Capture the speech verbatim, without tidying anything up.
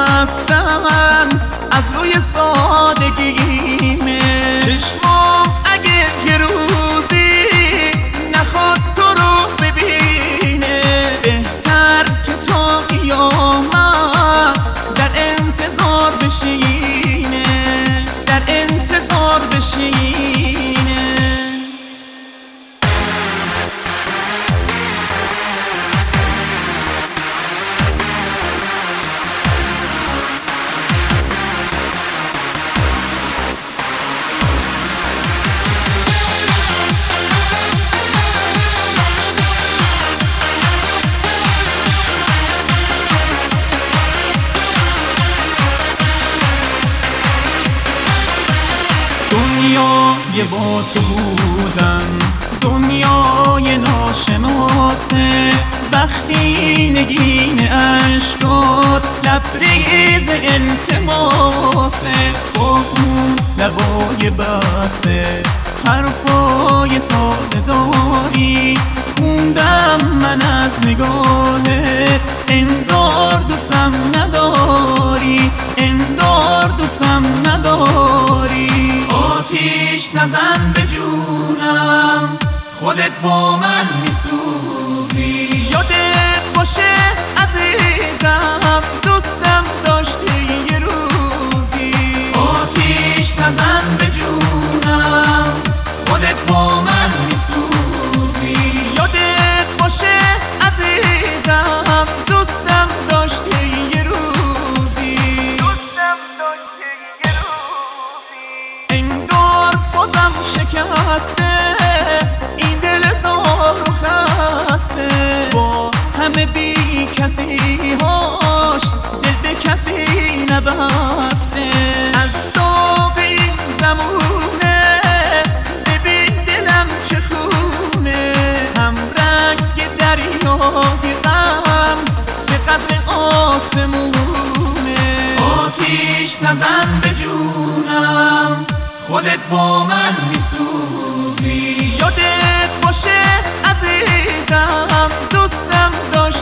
هستم از روی سادگیمه. چشمام اگه یه روزی نخواد تو رو ببینه، بهتر که تا قیامت در انتظار بشینه، در انتظار بشینه. دنیای با تو بودن دنیای ناشناسه، وقتی نگین عشقات لبریز التماسه، با اون لبای بسته حرفای تازه داری، خوندم من از نگاهت انگار دوستم نداری، انگار دوستم نداری. آتیش نزن به جونم، خودت با من میسوزی، یادت باشه عزیزم دوستم داشتی یه روزی. آتیش نزن به جونم، خودت با من میسوزی، یادت باشه عزیزم دوستم داشتی یه روزی، دوستم داشتی یه روزی. انگار بازم شکسته این دل زار و خسته، با همه بی کسی هاش دل به کسی نبسته. از داغ این زمونه ببین دلم چه خونه، هم رنگ دریای غم به قدر آسمونه. آتیش نزن به جونم، خودت با من میسوزی، یادت باشه عزیزم دوستم داشتی